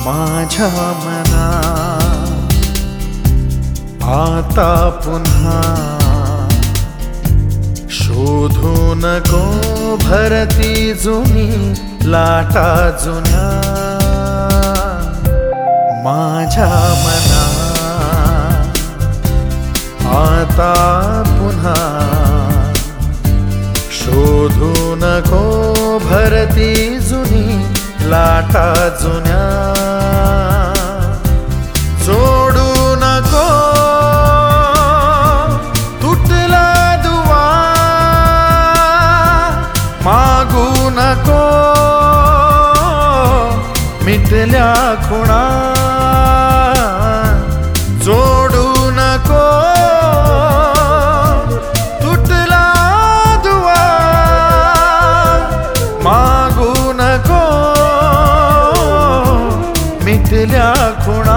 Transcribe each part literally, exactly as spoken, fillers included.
माझ्या मना आता पुन्हा शोधू नको भरती जुनी लाटा जुन्या। माझ्या मना आता पुन्हा शोधू नको भरती जुनी लाटा जुन्या। जोडू नको तुटला दुवा, मागू नको मिटल्या खुणा। जोडू नको तुटला दुवा, मागू नको मिटल्या खुणा।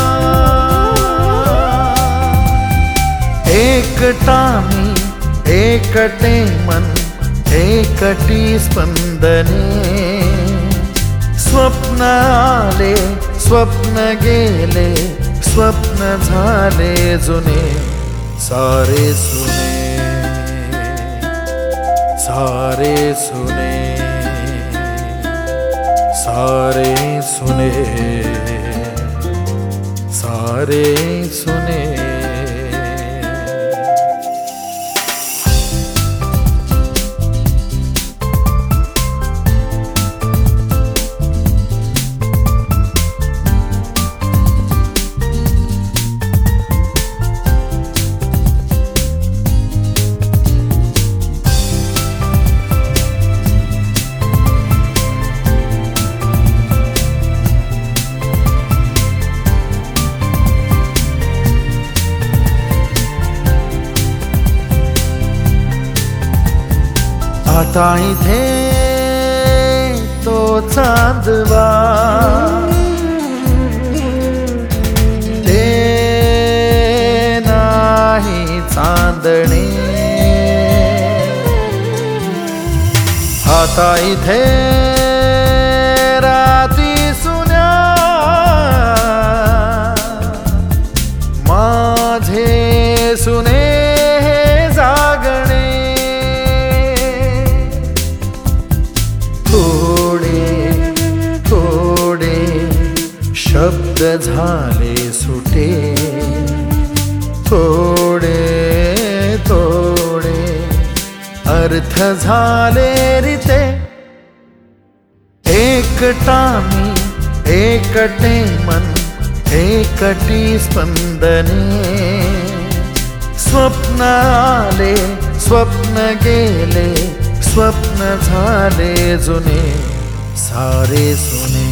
एकटा मी एकटे मन एकटी स्पंदने। स्वप्न आले स्वप्न गेले स्वप्न झाले जुने। सारे सुने सारे सुने सारे सुने सारे सुने। आता इथे तो चांदवा, ते नाही चांदणे। आता इथे राती सुन्या, माझे सुने जागणे। शब्द झाले सुटे, थोडे थोडे अर्थ झाले रिते। एकटा मी एकटे मन एकटी स्पंदने। स्वप्न आले स्वप्न गेले स्वप्न झाले जुने। सारे सुने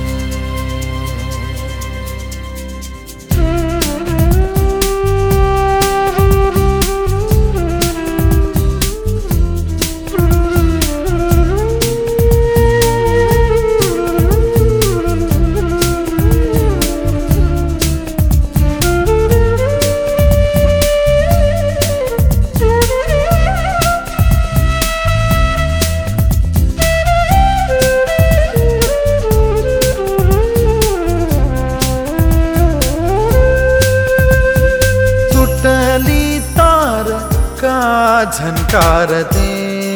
झनकारते।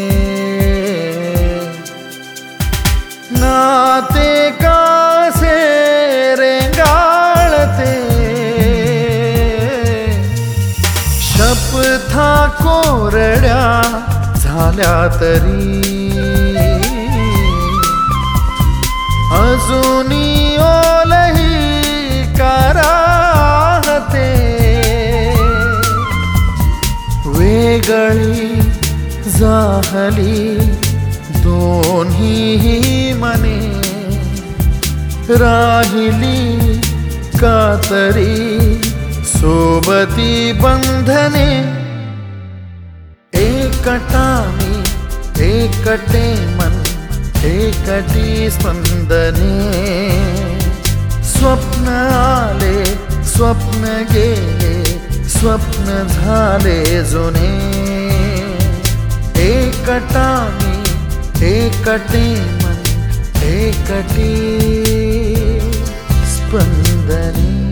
नाते कासे रेंगाळते, शपथा कोरड्या झाल्या तरी अजूनी ओलही कराहते। वेगळी जाहली दोन्ही मने, राहिली कातरी सोबती बंधने। एकटा मी एकटे मन एकटी स्पंदने। स्वप्न आले स्वप्न गेले स्वप्न झाले जुने। एकटा मी एकटे मन एकटी स्पंदने.